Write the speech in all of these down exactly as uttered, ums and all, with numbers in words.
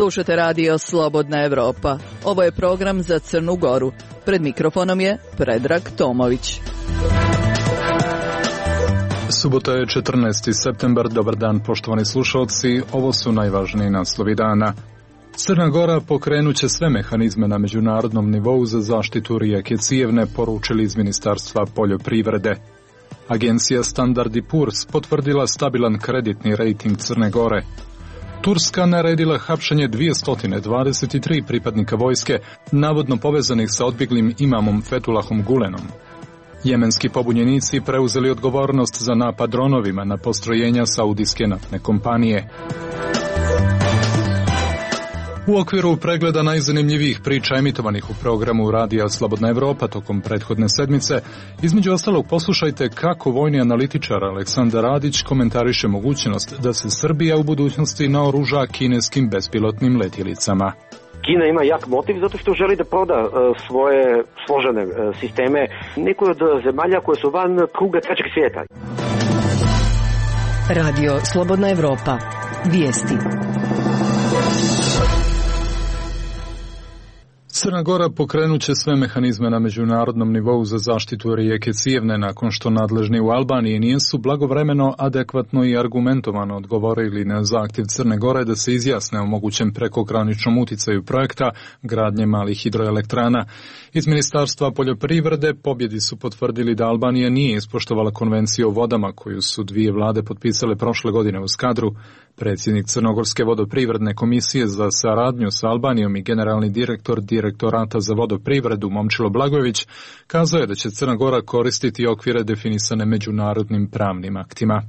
Slušate radio Slobodna Evropa. Ovo je program za Crnu Goru. Pred mikrofonom je Predrag Tomović. Subota je četrnaesti septembar. Dobar dan, poštovani slušalci. Ovo su najvažniji naslovi dana. Crna Gora pokrenut će sve mehanizme na međunarodnom nivou za zaštitu rijeke Cijevne, poručili iz Ministarstva poljoprivrede. Agencija Standard and Poor's potvrdila stabilan kreditni rejting Crne Gore. Turska naredila hapšenje dvjesto dvadeset tri pripadnika vojske, navodno povezanih sa odbjeglim imamom Fethullahom Gulenom. Jemenski pobunjenici preuzeli odgovornost za napad dronovima na postrojenja saudijske naftne kompanije. U okviru pregleda najzanimljivijih priča emitovanih u programu Radija Slobodna Evropa tokom prethodne sedmice, između ostalog poslušajte kako vojni analitičar Aleksandar Radić komentariše mogućnost da se Srbija u budućnosti naoruža kineskim bespilotnim letjelicama. Kina ima jak motiv zato što želi da proda uh, svoje složene uh, sisteme nekoj od zemalja koje su van kruga trećeg svijeta. Radio Slobodna Evropa. Vijesti. Crna Gora pokrenut će sve mehanizme na međunarodnom nivou za zaštitu rijeke Cijevne nakon što nadležni u Albaniji nisu blagovremeno, adekvatno i argumentovano odgovorili na zahtjev Crne Gore da se izjasne o mogućem prekograničnom uticaju projekta gradnje malih hidroelektrana. Iz Ministarstva poljoprivrede pobjedi su potvrdili da Albanija nije ispoštovala konvenciju o vodama koju su dvije vlade potpisale prošle godine u Skadru. Predsjednik Crnogorske vodoprivredne komisije za saradnju sa Albanijom i generalni direktor Direktorata za vodoprivredu Momčilo Blagojević kazao je da će Crna Gora koristiti okvire definisane međunarodnim pravnim aktima.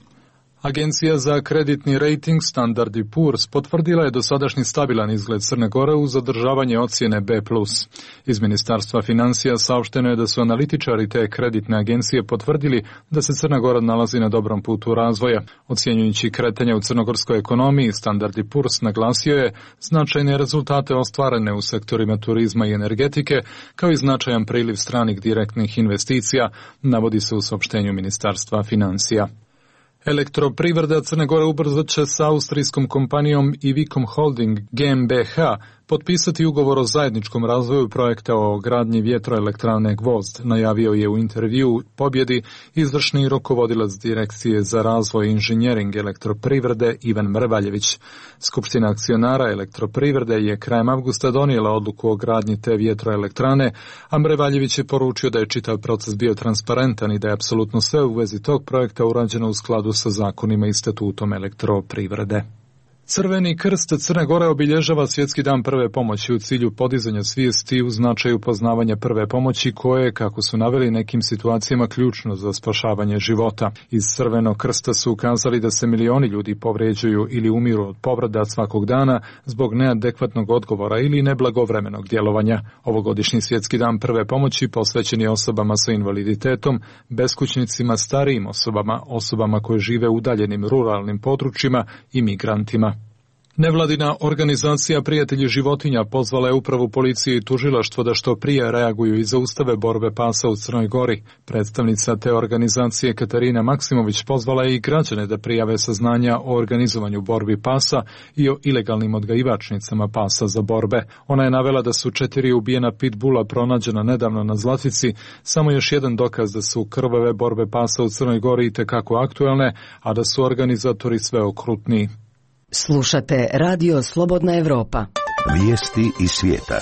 Agencija za kreditni rejting Standard and Poor's potvrdila je dosadašnji stabilan izgled Crne Gore uz zadržavanje ocjene B plus. Iz Ministarstva financija saopšteno je da su analitičari te kreditne agencije potvrdili da se Crna Gora nalazi na dobrom putu razvoja. Ocjenjujući kretanje u crnogorskoj ekonomiji, Standard and Poor's naglasio je značajne rezultate ostvarene u sektorima turizma i energetike, kao i značajan priliv stranih direktnih investicija, navodi se u saopštenju Ministarstva financija. Elektroprivreda Crne Gore ubrzat će sa austrijskom kompanijom Ivikom Holding G m B H potpisati ugovor o zajedničkom razvoju projekta o gradnji vjetroelektrane Gvozd, najavio je u intervju Pobjedi izvršni rukovodilac Direkcije za razvoj i inženjering elektroprivrede Ivan Mrvaljević. Skupština akcionara elektroprivrede je krajem avgusta donijela odluku o gradnji te vjetroelektrane, a Mrvaljević je poručio da je čitav proces bio transparentan i da je apsolutno sve u vezi tog projekta urađeno u skladu sa zakonima i statutom elektroprivrede. Crveni krst Crne Gore obilježava Svjetski dan prve pomoći u cilju podizanja svijesti u značaju poznavanja prve pomoći koje, kako su naveli, nekim situacijama ključno za spašavanje života. Iz Crvenog krsta su ukazali da se milioni ljudi povređuju ili umiru od povreda svakog dana zbog neadekvatnog odgovora ili neblagovremenog djelovanja. Ovogodišnji Svjetski dan prve pomoći posvećen je osobama sa invaliditetom, beskućnicima, starijim osobama, osobama koje žive u udaljenim ruralnim područjima i migrantima. Nevladina organizacija Prijatelji životinja pozvala je upravu policije i tužilaštvo da što prije reaguju i zaustave borbe pasa u Crnoj Gori. Predstavnica te organizacije Katarina Maksimović pozvala je i građane da prijave saznanja o organizovanju borbi pasa i o ilegalnim odgajivačnicama pasa za borbe. Ona je navela da su četiri ubijena pitbula pronađena nedavno na Zlatici, samo još jedan dokaz da su krvave borbe pasa u Crnoj Gori itekako aktuelne, a da su organizatori sve okrutniji. Slušate Radio Slobodna Evropa. Vijesti iz svijeta.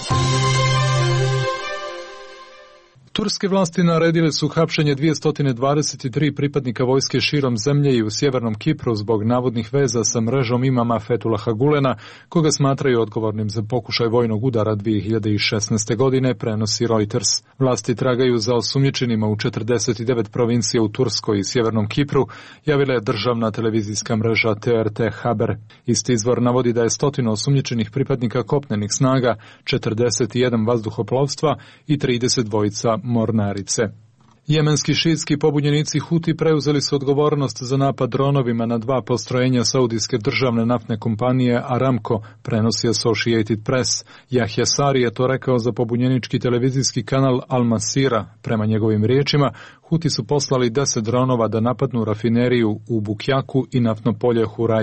Turske vlasti naredile su hapšenje dvjesto dvadeset tri pripadnika vojske širom zemlje i u sjevernom Kipru zbog navodnih veza sa mrežom imama Fethullaha Gulena, koga smatraju odgovornim za pokušaj vojnog udara dvije hiljade šesnaeste. godine, prenosi Reuters. Vlasti tragaju za osumnjičenima u četrdeset devet provincija u Turskoj i sjevernom Kipru, javila je državna televizijska mreža T R T Haber. Isti izvor navodi da je stotinu osumnjičenih pripadnika kopnenih snaga, četrdeset jedan vazduhoplovstva i trideset dvojica mornarice. Jemenski šiitski pobunjenici Huti preuzeli su odgovornost za napad dronovima na dva postrojenja saudijske državne naftne kompanije Aramco, prenosi Associated Press. Jahja Sari je to rekao za pobunjenički televizijski kanal Al Masira. Prema njegovim riječima, Huti su poslali deset dronova da napadnu rafineriju u Bukjaku i naftno polje Hurais.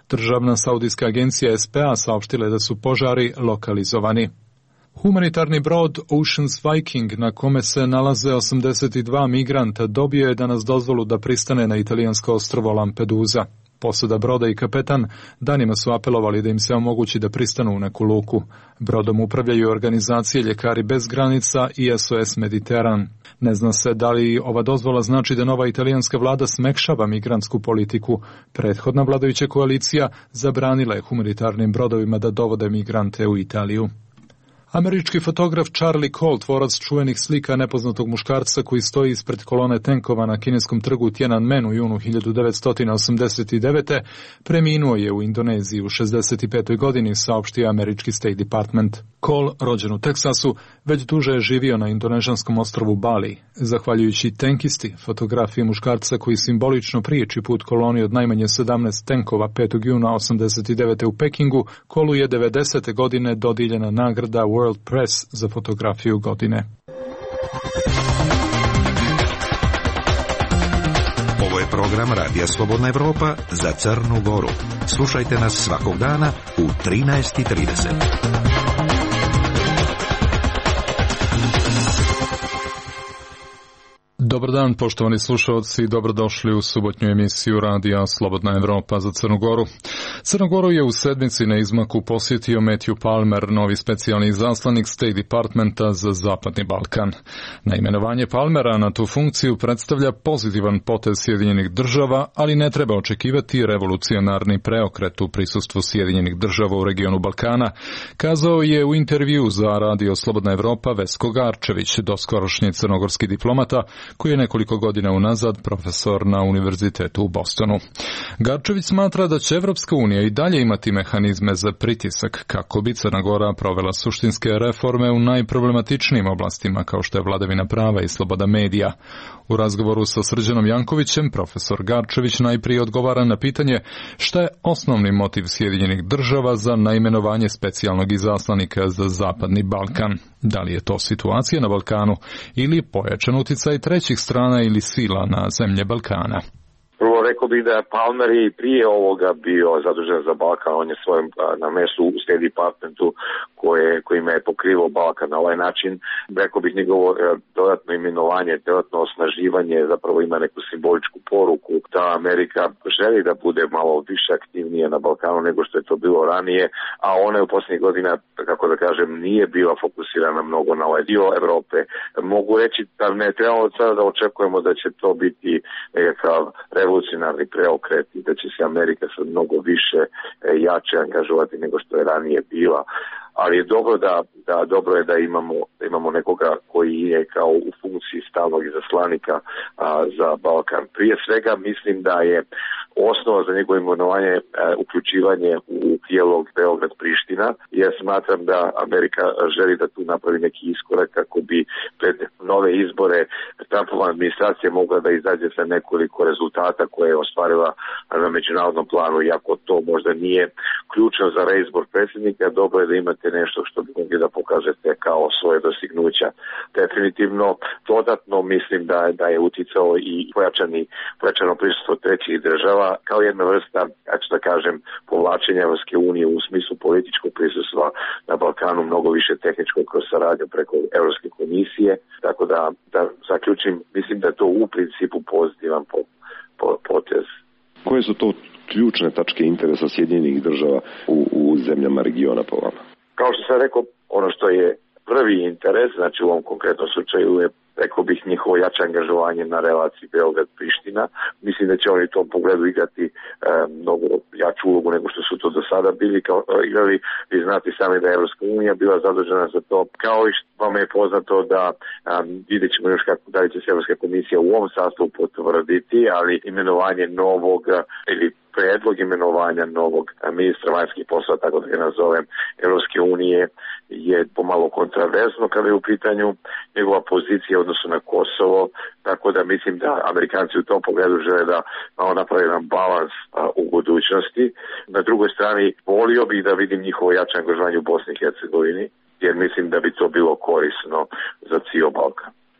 Državna saudijska agencija S P A saopštila je da su požari lokalizovani. Humanitarni brod Oceans Viking, na kome se nalaze osamdeset dva migranta, dobio je danas dozvolu da pristane na italijansko ostrvo Lampedusa. Posada broda i kapetan danima su apelovali da im se omogući da pristanu u neku luku. Brodom upravljaju organizacije Ljekari bez granica i S O S Mediteran. Ne zna se da li ova dozvola znači da nova italijanska vlada smekšava migrantsku politiku. Prethodna vladajuća koalicija zabranila je humanitarnim brodovima da dovode migrante u Italiju. Američki fotograf Charlie Cole, tvorac čuvenih slika nepoznatog muškarca koji stoji ispred kolone tenkova na kineskom trgu Tiananmen u junu hiljadu devetsto osamdeset devete. preminuo je u Indoneziji u šezdeset petoj godini, saopštio američki State Department. Cole, rođen u Teksasu, već duže je živio na indonežanskom ostrvu Bali. Zahvaljujući tenkisti, fotografije muškarca koji simbolično priječi put koloni od najmanje sedamnaest tenkova petog juna osamdeset devete u Pekingu, Colu je devedesete godine dodijeljena nagrada World Press za fotografiju godine. Ovo je program Radija Slobodna Evropa za Crnu Goru. Slušajte nas svakog dana u trinaest i trideset. Dobar dan, poštovani slušalci, dobrodošli u subotnju emisiju Radija Slobodna Evropa za Crnu Goru. Crnu Goru je u sedmici na izmaku posjetio Matthew Palmer, novi specijalni izaslanik State Departmenta za Zapadni Balkan. Naimenovanje Palmera na tu funkciju predstavlja pozitivan potez Sjedinjenih država, ali ne treba očekivati revolucionarni preokret u prisustvu Sjedinjenih država u regionu Balkana, kazao je u intervju za Radio Slobodna Evropa Vesko Garčević, doskorošnji crnogorski diplomata, koji je nekoliko godina unazad profesor na univerzitetu u Bostonu. Garčević smatra da će Evropska unija i dalje imati mehanizme za pritisak kako bi Crna Gora provela suštinske reforme u najproblematičnijim oblastima kao što je vladavina prava i sloboda medija. U razgovoru sa Srđanom Jankovićem, profesor Garčević najprije odgovara na pitanje šta je osnovni motiv Sjedinjenih država za naimenovanje specijalnog izaslanika za Zapadni Balkan. Da li je to situacija na Balkanu ili pojačan uticaj trećih strana ili sila na zemlje Balkana? Prvo rekao bih da je Palmer i prije ovoga bio zadužen za Balkan, on je svojim na mestu u State Departmentu koje, kojima je pokrivao Balkan na ovaj način. Rekao bih njegovo dodatno imenovanje, dodatno osnaživanje zapravo ima neku simboličku poruku da Amerika želi da bude malo više aktivnije na Balkanu nego što je to bilo ranije, a ona je u posljednjih godina, kako da kažem, nije bila fokusirana mnogo na ovaj dio Evrope. Mogu reći da ne trebamo od sada da očekujemo da će to biti nekakav revolucionarni preokret i da će se Amerika sad mnogo više jače angažovati nego što je ranije bila. Ali je dobro da, da dobro je da imamo da imamo nekoga koji je kao u funkciji stalnog izaslanika a, za Balkan. Prije svega mislim da je osnova za njegovo imenovanje uključivanje u dijalog Beograd-Priština. Ja smatram da Amerika želi da tu napravi neki iskorak kako bi pred nove izbore Trumpova administracija mogla da izađe sa nekoliko rezultata koje je ostvarila na međunarodnom planu. Iako to možda nije ključno za reizbor predsjednika, dobro je da imate nešto što bi mogli da pokažete kao svoje dostignuća. Definitivno, dodatno mislim da, da je uticao i pojačani, pojačano prisustvo trećih država kao jedna vrsta, ja ću da kažem, povlačenja Evropske unije u smislu političkog prisustva na Balkanu, mnogo više tehničko kroz saradnju preko Evropske komisije. Tako da, da zaključim, mislim da je to u principu pozitivan po, po, potez. Koje su to ključne tačke interesa Sjedinjenih država u, u zemljama regiona po vama? Kao što sam rekao, ono što je prvi interes, znači u ovom konkretnom slučaju je, rekao bih, njihovo jače angažovanje na relaciji Beograd-Priština. Mislim da će oni u tom pogledu igrati e, mnogo jaču ulogu nego što su to do sada bili. Kao, igrali, vi znate sami da je Evropska unija bila zadužena za to. Kao i što vam je poznato da um, vidjet ćemo još kako da li će se Evropska komisija u ovom sastavu potvrditi, ali imenovanje novog ili predlog imenovanja novog ministra vanjskih poslova, tako da ga nazovem, Evropske unije je pomalo kontraverzno kada je u pitanju njegova pozicija u odnosu na Kosovo, tako da mislim da Amerikanci u tom pogledu žele da malo napravi jedan balans a, u budućnosti. Na drugoj strani, volio bih da vidim njihovo jače angažovanje u Bosni i Hercegovini, jer mislim da bi to bilo korisno za cijel Balkan.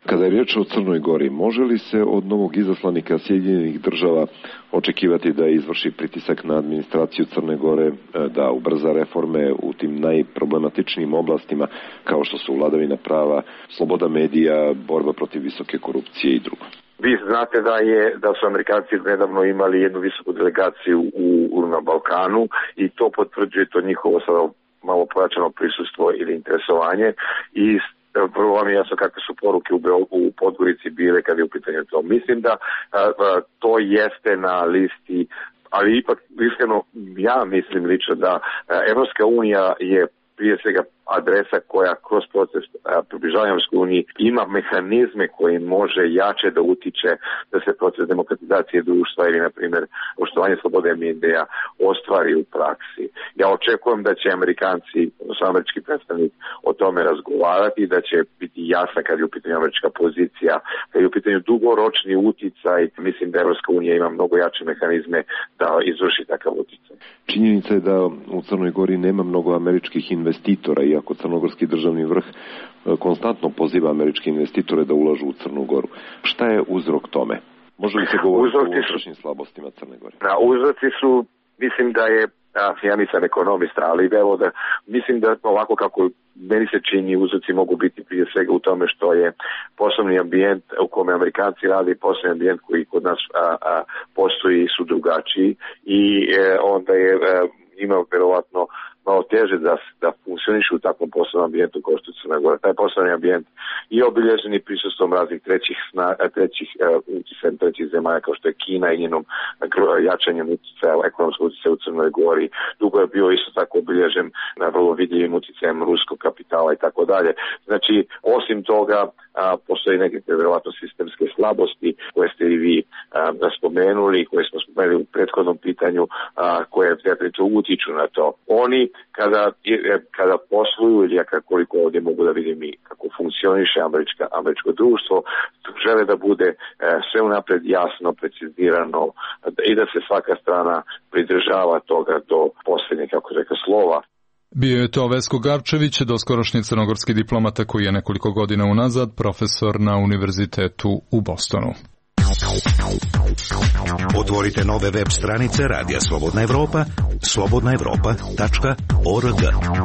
Kada je riječ o Crnoj Gori, može li se od novog izaslanika Sjedinjenih država očekivati da izvrši pritisak na administraciju Crne Gore, da ubrza reforme u tim najproblematičnijim oblastima kao što su vladavina prava, sloboda medija, borba protiv visoke korupcije i drugo? Vi znate da je da su Amerikanci nedavno imali jednu visoku delegaciju u, u na Balkanu i to potvrđuje to njihovo sada malo pojačano prisustvo ili interesovanje i prvo vam je jasno kakve su poruke u, u Podgorici bile kad je u pitanju to. Mislim da a, a, to jeste na listi, ali ipak iskreno ja mislim lično da a, Evropska unija je prije svega adresa koja kroz proces približavanja Evropskoj uniji ima mehanizme koji može jače da utiče da se proces demokratizacije društva ili, na primjer, poštovanje slobode medija ostvari u praksi. Ja očekujem da će Amerikanci, odnosno američki predstavnik, o tome razgovarati i da će biti jasna kad je u pitanju američka pozicija, kad je u pitanju dugoročni uticaj. Mislim da Evropska unija ima mnogo jače mehanizme da izvrši takav uticaj. Činjenica je da u Crnoj Gori nema mnogo američkih investitora, iako crnogorski državni vrh konstantno poziva američke investitore da ulažu u Crnu Goru. Šta je uzrok tome? Može li se govoriti o unutrašnjim slabostima Crne Gore? Da, uzroci su, mislim da je, ja nisam ekonomista, ali evo da, mislim da ovako kako meni se čini, uzroci mogu biti prije svega u tome što je poslovni ambijent u kome Amerikanci rade i poslovni ambijent koji kod nas a, a, postoji su drugačiji i e, onda je e, imao verovatno malo teže da, da funkcionišu u takvom poslovnom ambijentu kao što je Crna Gora. Taj poslovni ambijent i obilježeni prisustvom raznih trećih, sna, trećih uh, utjecaja trećih zemalja kao što je Kina i njenom jačanjem utjecaja, ekonomskog utjecaja u Crnoj Gori. Dugo je bio isto tako obilježen na vrlo vidljivim utjecajem ruskog kapitala i tako dalje. Znači, osim toga, a, postoji neke vjerovatno sistemske slabosti koje ste i vi a, spomenuli, koje smo spomenuli u prethodnom pitanju, a, koje definitivno utiču na to. Oni kada, kada posluju ili koliko ovdje mogu da vidim i kako funkcioniše američka, američko društvo, žele da bude e, sve unapred jasno, precizirano i da se svaka strana pridržava toga do posljednjeg, kako reka, slova. Bio je to Vesko Garčević, doskorašnji crnogorski diplomata koji je nekoliko godina unazad profesor na univerzitetu u Bostonu. Otvorite nove web stranice Radija Slobodna Evropa, slobodna evropa tačka org.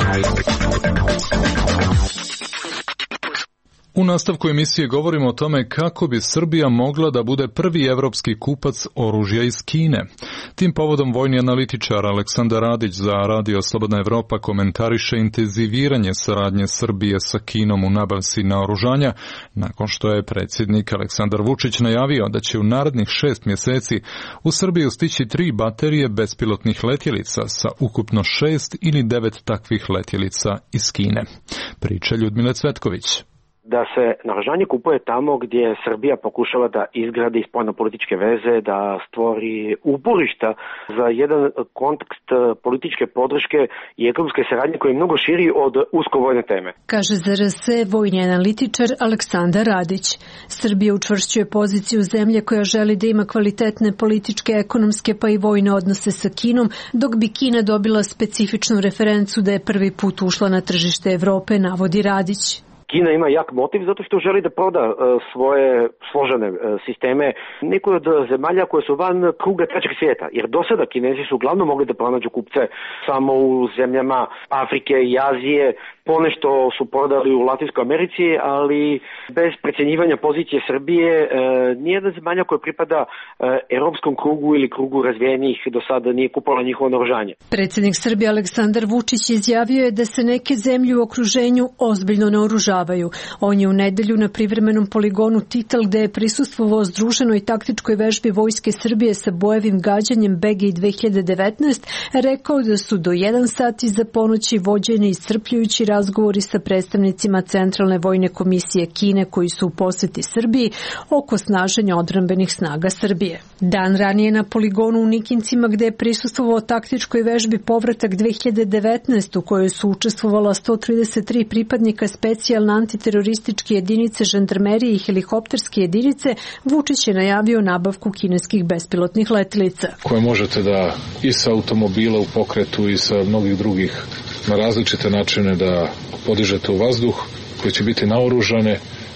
U nastavku emisije govorimo o tome kako bi Srbija mogla da bude prvi evropski kupac oružja iz Kine. Tim povodom vojni analitičar Aleksandar Radić za Radio Slobodna Evropa komentariše intenziviranje saradnje Srbije sa Kinom u nabavci naoružanja, nakon što je predsjednik Aleksandar Vučić najavio da će u narednih šest mjeseci u Srbiju stići tri baterije bespilotnih letjelica sa ukupno šest ili devet takvih letjelica iz Kine. Priča Ljudmile Cvetković. Da se naoružanje kupuje tamo gdje Srbija pokušava da izgradi spoljnopolitičke veze, da stvori uporišta za jedan kontekst političke podrške i ekonomske saradnje koji je mnogo širi od usko vojne teme. Kaže Z R S vojni analitičar Aleksandar Radić. Srbija učvršćuje poziciju zemlje koja želi da ima kvalitetne političke, ekonomske pa i vojne odnose sa Kinom, dok bi Kina dobila specifičnu referencu da je prvi put ušla na tržište Evrope, navodi Radić. Kina ima jak motiv zato što želi da proda uh, svoje složene uh, sisteme nekoj od zemalja koje su van kruga trećeg svijeta. Jer do sada Kinezi su uglavnom mogli da pronađu kupce samo u zemljama Afrike i Azije, ponešto su prodali u Latinskoj Americi, ali bez precjenjivanja pozicije Srbije uh, nijedna zemalja koja pripada uh, europskom krugu ili krugu razvijenih do sada nije kupovala njihovo naoružanje. Predsjednik Srbije Aleksandar Vučić izjavio je da se neke zemlje u okruženju ozbiljno naoružavaju. On je u nedelju na privremenom poligonu Titel, gde je prisustvovao združenoj taktičkoj vežbi Vojske Srbije sa bojevim gađanjem B G I dve hiljade devetnaest, rekao da su do jedan sat iza ponoći vođeni iscrpljujući razgovori sa predstavnicima Centralne vojne komisije Kine koji su u poseti Srbiji oko snaženja odbrambenih snaga Srbije. Dan ranije na poligonu u Nikincima, gde je prisustvovao taktičkoj vežbi Povratak dve hiljade devetnaest, u kojoj su učestvovala sto trideset tri pripadnika specijalne antiterorističke jedinice, žandarmerije i helikopterske jedinice, Vučić je najavio nabavku kineskih bespilotnih letjelica. Koje možete da i sa automobila u pokretu i sa mnogih drugih na različite načine da podižete u vazduh, koje će biti naoružane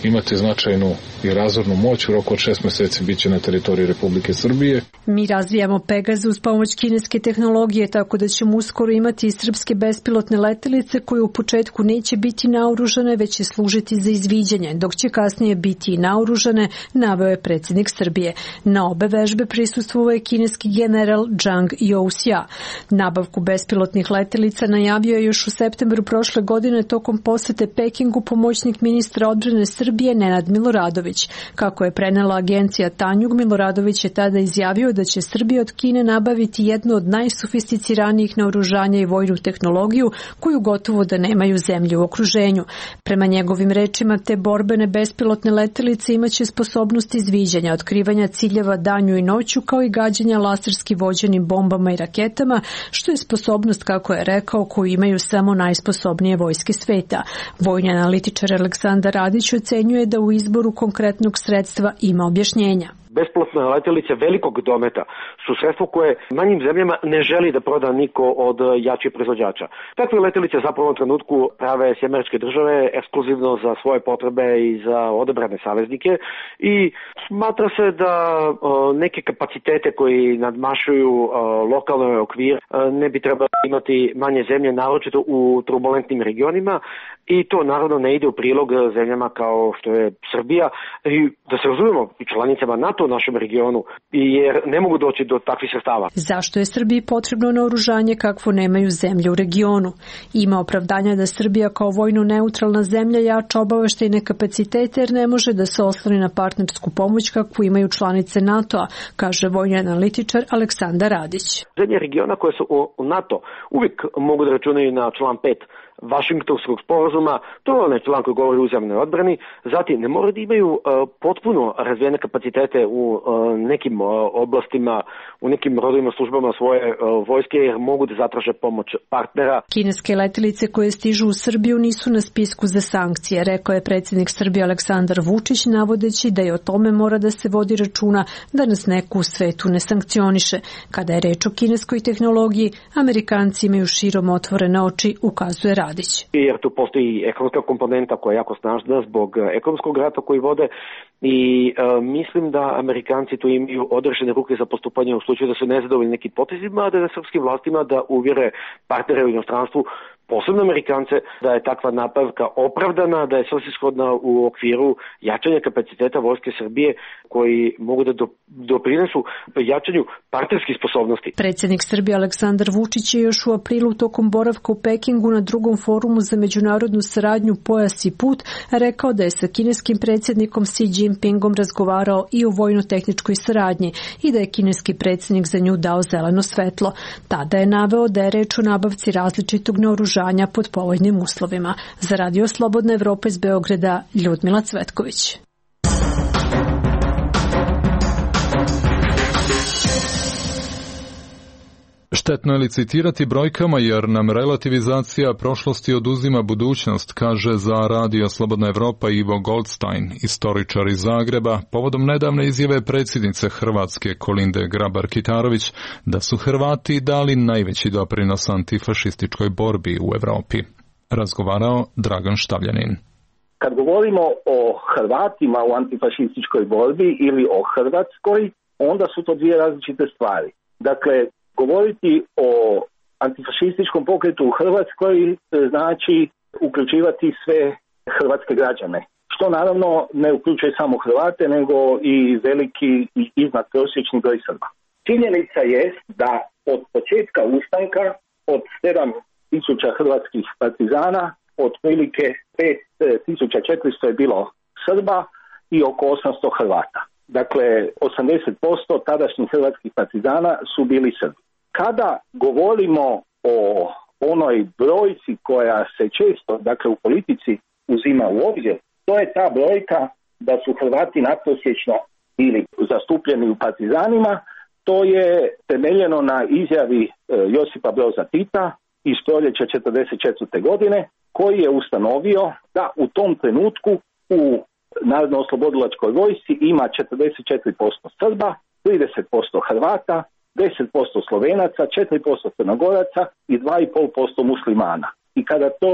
imati značajnu i razornu moć. U roku od šest meseci bit će na teritoriji Republike Srbije. Mi razvijamo Pegaze uz pomoć kineske tehnologije, tako da ćemo uskoro imati i srpske bespilotne letelice koje u početku neće biti naoružane, već će služiti za izviđanje, dok će kasnije biti i naoružane, naveo je predsjednik Srbije. Na obe vežbe prisustvovao je kineski general Zhang Youxia. Nabavku bespilotnih letelica najavio je još u septembru prošle godine tokom posete Pekingu pomoćnik ministra odbrane Srbije Nenad Miloradović. Kako je prenela agencija Tanjug, Miloradović je tada izjavio da će Srbija od Kine nabaviti jedno od najsofisticiranijih naoružanja i vojnu tehnologiju koju gotovo da nemaju zemlje u okruženju. Prema njegovim rečima, te borbene bespilotne letelice imaće sposobnost izviđanja, otkrivanja ciljeva danju i noću, kao i gađanja laserski vođenim bombama i raketama, što je sposobnost, kako je rekao, koju imaju samo najsposobnije vojske sveta. Vojni analitičar Aleksandar Radić ocenjuje da u izboru konkretnog sredstva ima objašnjenja. Bespilotne letelice velikog dometa su sredstvo koje manjim zemljama ne želi da proda niko od jačih proizvođača. Takve letelice zapravo u trenutku prave Sjedinjene Američke Države ekskluzivno za svoje potrebe i za odabrane saveznike i smatra se da o, neke kapacitete koji nadmašuju o, lokalni okvir o, ne bi trebali imati manje zemlje, naročito u turbulentnim regionima, i to naravno ne ide u prilog zemljama kao što je Srbija, i da se razumemo, i članicama NATO u našem regionu, jer ne mogu doći do takvih sredstava. Zašto je Srbiji potrebno naoružanje kakvo nemaju zemlje u regionu? Ima opravdanja da Srbija kao vojno neutralna zemlja jača obaveštajne kapacitete jer ne može da se osloni na partnersku pomoć kakvu imaju članice NATO-a, kaže vojni analitičar Aleksandar Radić. Zemlje regiona koje su u NATO uvijek mogu da računaju na član pet Vašingtonskog sporazuma, to je onaj član koji govori o uzajamnoj odbrani. Zatim, ne moraju da imaju uh, potpuno razvijene kapacitete u uh, nekim uh, oblastima, u nekim rodovima službama svoje uh, vojske, jer mogu da zatraže pomoć partnera. Kineske letelice koje stižu u Srbiju nisu na spisku za sankcije, rekao je predsjednik Srbije Aleksandar Vučić, navodeći da je o tome mora da se vodi računa da nas neko u svetu ne sankcioniše. Kada je reč o kineskoj tehnologiji, Amerikanci imaju širom otvorene oči, ukazuje Radić. Jer tu postoji ekonomska komponenta koja je jako snažna zbog ekonomskog rata koji vode i e, mislim da Amerikanci tu imaju odrešene ruke za postupanje u slučaju da su nezadovoljni nekim potezima, a da je srpskim vlastima da uvjere partnere u inostranstvu, posebno Amerikance, da je takva nabavka opravdana, da je svrsishodna u okviru jačanja kapaciteta vojske Srbije koji mogu da do, doprinesu jačanju partnerskih sposobnosti. Predsjednik Srbije Aleksandar Vučić je još u aprilu tokom boravka u Pekingu na drugom forumu za međunarodnu saradnju Pojas i put rekao da je sa kineskim predsjednikom Xi Jinpingom razgovarao i o vojno-tehničkoj saradnji i da je kineski predsjednik za nju dao zeleno svetlo. Tada je naveo da je reč o nabavci različitog naoružanja pod povoljnim uslovima. Za Radio Slobodna Evropa iz Beograda, Ljudmila Cvetković. Štetno je licitirati brojkama jer nam relativizacija prošlosti oduzima budućnost, kaže za Radio Slobodna Evropa Ivo Goldstein, istoričar iz Zagreba, povodom nedavne izjave predsjednice Hrvatske Kolinde Grabar-Kitarović da su Hrvati dali najveći doprinos antifašističkoj borbi u Evropi. Razgovarao Dragan Štavljanin. Kad govorimo o Hrvatima u antifašističkoj borbi ili o Hrvatskoj, onda su to dvije različite stvari. Dakle, govoriti o antifašističkom pokretu u Hrvatskoj znači uključivati sve hrvatske građane, što naravno ne uključuje samo Hrvate, nego i veliki i iznadprosječni broj Srba. Činjenica je da od početka ustanka, od sedam tisuća hrvatskih partizana, otprilike pet tisuća četiristo je bilo Srba i oko osamsto Hrvata. Dakle, osamdeset posto tadašnjih hrvatskih partizana su bili Srbi. Kada govorimo o onoj brojci koja se često, dakle u politici, uzima u obzir, to je ta brojka da su Hrvati nadprosječno bili zastupljeni u partizanima. To je temeljeno na izjavi Josipa Broza Tita iz proljeća četrdeset četvrte godine, koji je ustanovio da u tom trenutku u Narodno-oslobodilačkoj vojsci ima četrdeset četiri posto Srba, trideset posto Hrvata, deset posto Slovenaca, četiri posto Crnogoraca i dva i pol posto muslimana. I kada to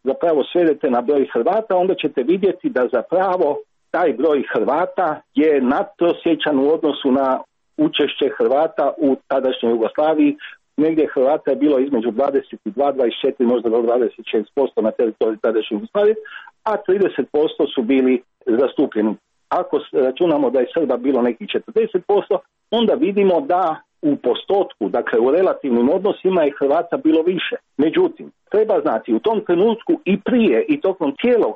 zapravo svedete na broj Hrvata, onda ćete vidjeti da zapravo taj broj Hrvata je nadprosječan u odnosu na učešće Hrvata u tadašnjoj Jugoslaviji. Negdje Hrvata je bilo između dvadeset dva, dvadeset četiri, možda do dvadeset šest posto na teritoriju tadašnje Jugoslavije, a trideset posto su bili zastupljeni. Ako računamo da je Srba bilo nekih četrdeset posto, onda vidimo da u postotku, dakle u relativnim odnosima je Hrvata bilo više. Međutim, treba znati, u tom trenutku i prije i tokom cijelog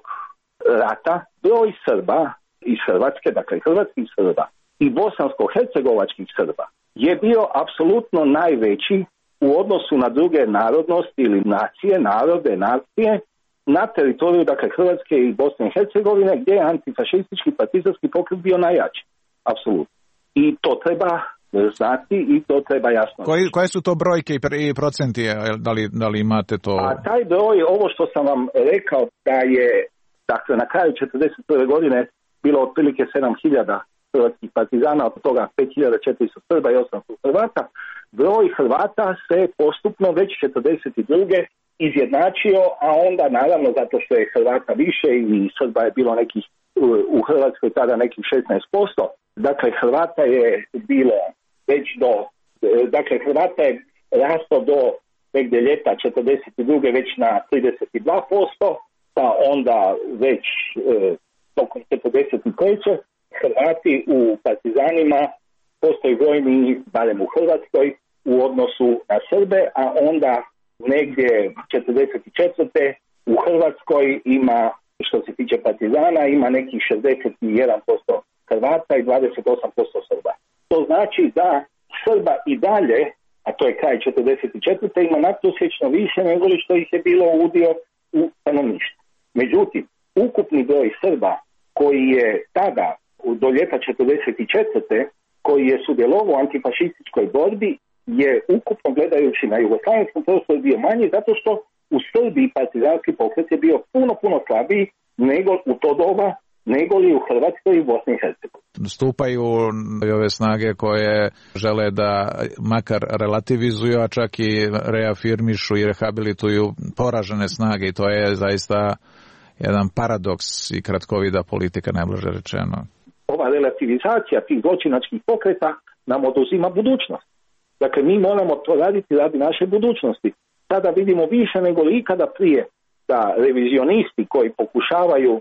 rata broj Srba iz Hrvatske, dakle hrvatskih Srba i bosansko-hercegovačkih Srba je bio apsolutno najveći u odnosu na druge narodnosti ili nacije, narode, nacije na teritoriju, dakle, Hrvatske i Bosne i Hercegovine, gdje je antifašistički partizanski pokret bio najjači. Apsolutno. I to treba znati i to treba jasno. Koji, koje su to brojke i procenti, da li, da li imate to? A taj broj, ovo što sam vam rekao, da je, dakle, na kraju četrdeset prve godine bilo otprilike sedam hiljada hrvatskih partizana, od toga pet hiljada četiristo Srba i osamsto Hrvata. Broj Hrvata se postupno već četrdeset druge izjednačio, a onda naravno zato što je Hrvata više i Srba je bilo nekih u Hrvatskoj tada nekih šesnaest posto. Dakle, Hrvata je bilo već do, dakle, Hrvata je rasto do negdje ljeta četrdeset druge već na trideset dva posto, pa onda već e, tokom četrdeset treće Hrvati u partizanima postoji brojni, barem u Hrvatskoj, u odnosu na Srbe, a onda negdje četrdeset četvrte u Hrvatskoj ima, što se tiče partizana, ima nekih šezdeset jedan posto Hrvata i dvadeset osam posto Srba. To znači da Srba i dalje, a to je kraj četrdeset četvrte ima nadprosječno više nego li što ih je bilo udio u stanovništvu. Međutim, ukupni broj Srba koji je tada do ljeta četrdeset četvrte koji je sudjelovao u antifašističkoj borbi je ukupno gledajući na jugoslavenskom prostoru bio manji zato što u Srbiji partizanski pokret je bio puno, puno slabiji nego u to doba nego li u Hrvatskoj i Bosni i Hercegovini. Stupaju ove snage koje žele da makar relativizuju, a čak i reafirmišu i rehabilituju poražene snage i to je zaista jedan paradoks i kratkovida politika, najblaže rečeno. Ova relativizacija tih zločinačkih pokreta nam oduzima budućnost. Dakle, mi moramo to raditi radi naše budućnosti. Sada vidimo više nego li ikada prije da revizionisti koji pokušavaju,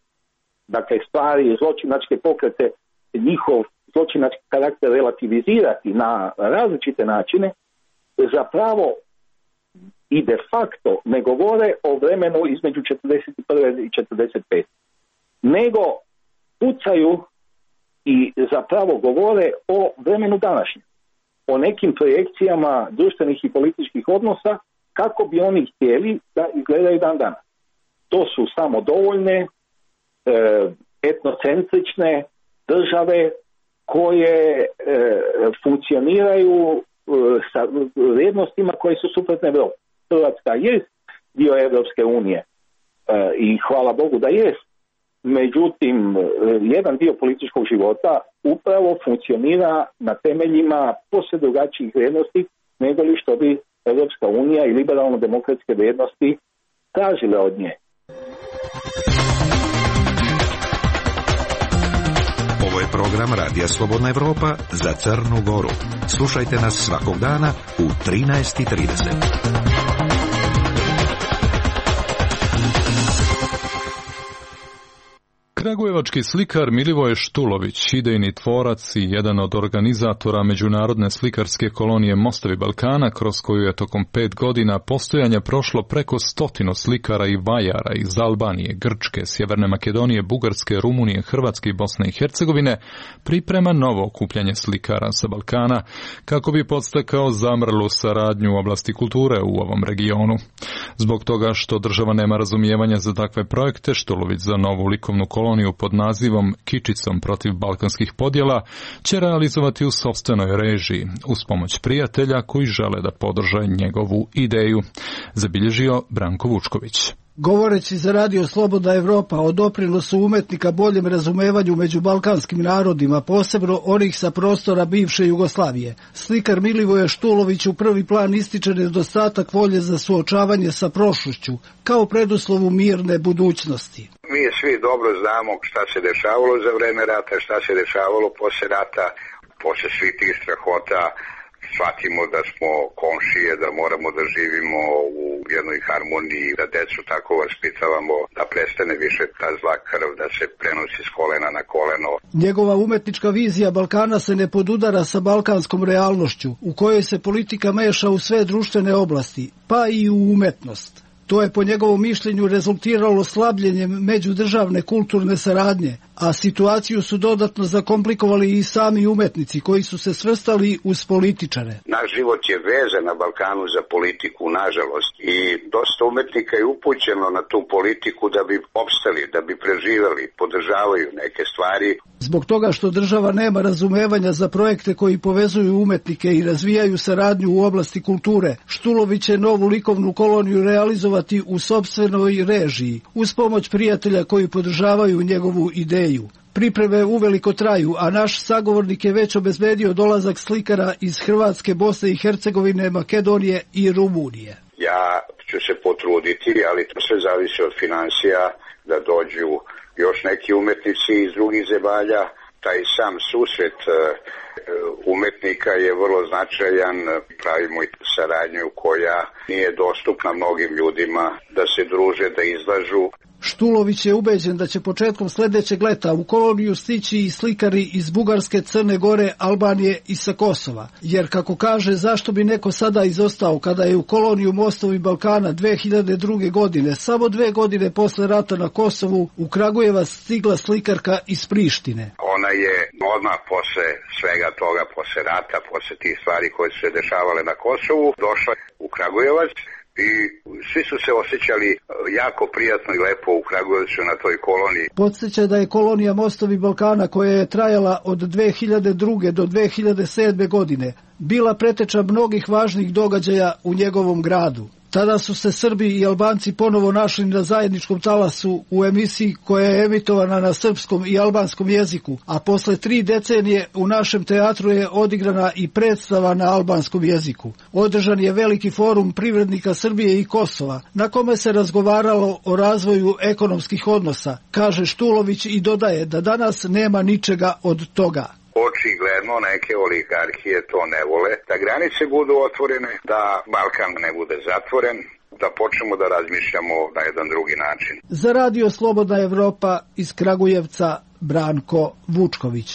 dakle, stvari, zločinačke pokrete, njihov zločinački karakter relativizirati na različite načine, zapravo i de facto ne govore o vremenu između četrdeset prve i četrdeset pete nego pucaju i zapravo govore o vremenu današnjem, o nekim projekcijama društvenih i političkih odnosa kako bi oni htjeli da izgledaju dan danas. To su samodovoljne, etnocentrične države koje e, funkcioniraju e, sa vrijednostima koje su suprotne Evropi. Hrvatska je dio Evropske unije e, i hvala Bogu da jest. Međutim, e, jedan dio političkog života upravo funkcionira na temeljima posve drugačijih vrijednosti nego li što bi Evropska unija i liberalno-demokratske vrijednosti tražile od nje. Ovo je program Radija Slobodna Evropa za Crnu Goru. Slušajte nas svakog dana u trinaest i trideset. Kragujevački slikar Milivoje Štulović, idejni tvorac i jedan od organizatora međunarodne slikarske kolonije Mostovi Balkana, kroz koju je tokom pet godina postojanja prošlo preko stotinu slikara i vajara iz Albanije, Grčke, Sjeverne Makedonije, Bugarske, Rumunije, Hrvatske i Bosne i Hercegovine, priprema novo okupljanje slikara sa Balkana kako bi podstakao zamrlu saradnju u oblasti kulture u ovom regionu. Zbog toga što država nema razumijevanja za takve projekte, Štulović za novu likovnu koloniju pod nazivom Kičicom protiv balkanskih podjela će realizovati u sopstvenoj režiji uz pomoć prijatelja koji žele da podrže njegovu ideju, zabilježio Branko Vučković. Govoreći za Radio Slobodna Evropa o doprinosu umetnika boljem razumevanju među balkanskim narodima, posebno onih sa prostora bivše Jugoslavije, slikar Milivoje Štulović u prvi plan ističe nedostatak volje za suočavanje sa prošlošću, kao preduslovu mirne budućnosti. Mi svi dobro znamo šta se dešavalo za vreme rata, šta se dešavalo posle rata, posle svih tih strahota. Shvatimo da smo komšije, da moramo da živimo u jednoj harmoniji, da decu tako vaspitavamo, da prestane više ta zla krv, da se prenosi s kolena na koleno. Njegova umetnička vizija Balkana se ne podudara sa balkanskom realnošću, u kojoj se politika meša u sve društvene oblasti, pa i u umetnost. To je po njegovom mišljenju rezultiralo slabljenjem međudržavne kulturne saradnje, a situaciju su dodatno zakomplikovali i sami umetnici koji su se svrstali uz političare. Naš život je vezan na Balkanu za politiku, nažalost, i dosta umetnika je upućeno na tu politiku da bi opstali, da bi preživali, podržavaju neke stvari. Zbog toga što država nema razumevanja za projekte koji povezuju umetnike i razvijaju saradnju u oblasti kulture, Štulović će novu likovnu koloniju realizovati u sopstvenoj režiji, uz pomoć prijatelja koji podržavaju njegovu ideju. Pripreme uveliko traju, a naš sagovornik je već obezbedio dolazak slikara iz Hrvatske, Bosne i Hercegovine, Makedonije i Rumunije. Ja ću se potruditi, ali to sve zavisi od finansija, da dođu još neki umetnici iz drugih zemalja. Taj sam susret umetnika je vrlo značajan, pravimo i saradnju koja nije dostupna mnogim ljudima, da se druže, da izlažu. Štulović je ubeđen da će početkom sledećeg leta u koloniju stići i slikari iz Bugarske, Crne Gore, Albanije i sa Kosova. Jer, kako kaže, zašto bi neko sada izostao kada je u koloniju Mostovi Balkana dve hiljade druge. godine, samo dve godine posle rata na Kosovu, u Kragujevac stigla slikarka iz Prištine. Ona je odmah posle svega toga, posle rata, posle tih stvari koje su se dešavale na Kosovu, došla u Kragujevac. I svi su se osjećali jako prijatno i lepo u Kragujevcu na toj koloniji. Podsjeća da je kolonija Mostovi Balkana, koja je trajala od dve hiljade druge. do dve hiljade sedme. godine, bila preteča mnogih važnih događaja u njegovom gradu. Tada su se Srbi i Albanci ponovo našli na zajedničkom talasu u emisiji koja je emitovana na srpskom i albanskom jeziku, a posle tri decenije u našem teatru je odigrana i predstava na albanskom jeziku. Održan je veliki forum privrednika Srbije i Kosova, na kome se razgovaralo o razvoju ekonomskih odnosa, kaže Štulović i dodaje da danas nema ničega od toga. Očigledno neke oligarhije to ne vole, da granice budu otvorene, da Balkan ne bude zatvoren, da počnemo da razmišljamo na jedan drugi način. Za Radio Slobodna Evropa iz Kragujevca, Branko Vučković.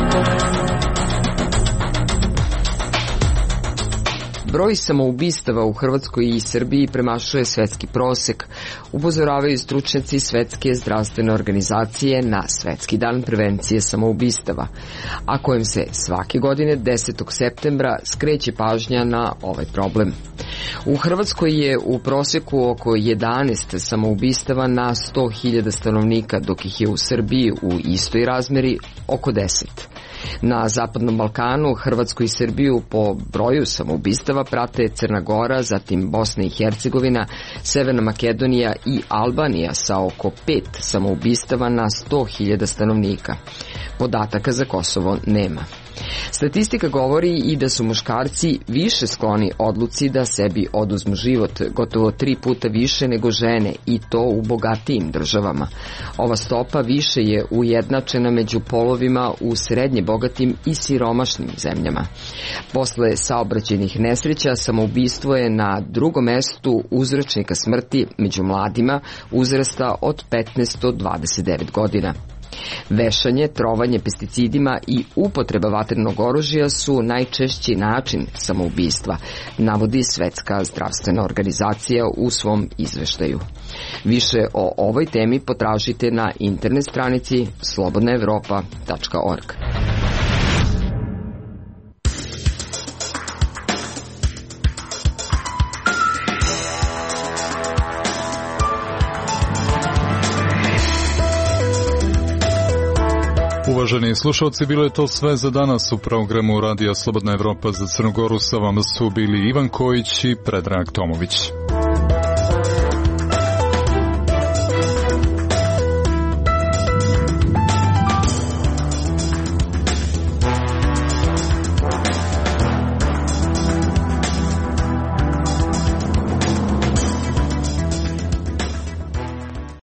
Broj samoubistava u Hrvatskoj i Srbiji premašuje svetski prosek, upozoravaju stručnjaci Svetske zdravstvene organizacije na Svetski dan prevencije samoubistava, a kojem se svake godine desetog septembra skreće pažnja na ovaj problem. U Hrvatskoj je u proseku oko jedanaest samoubistava na sto hiljada stanovnika, dok ih je u Srbiji u istoj razmeri oko deset. Na Zapadnom Balkanu, Hrvatsku i Srbiju po broju samoubistava prate Crna Gora, zatim Bosna i Hercegovina, Severna Makedonija i Albanija sa oko pet samoubistava na sto hiljada stanovnika. Podataka za Kosovo nema. Statistika govori i da su muškarci više skloni odluci da sebi oduzmu život, gotovo tri puta više nego žene, i to u bogatijim državama. Ova stopa više je ujednačena među polovima u srednje bogatim i siromašnim zemljama. Posle saobraćajnih nesreća, samoubistvo je na drugom mestu uzročnika smrti među mladima uzrasta od petnaest do dvadeset devet godina. Vešanje, trovanje pesticidima i upotreba vatrenog oružja su najčešći način samoubistva, navodi Svetska zdravstvena organizacija u svom izveštaju. Više o ovoj temi potražite na internet stranici slobodna evropa tačka org. Uvaženi slušalci, bilo je to sve za danas u programu Radija Slobodna Evropa za Crnu Goru. Sa vama su bili Ivan Kojić i Predrag Tomović.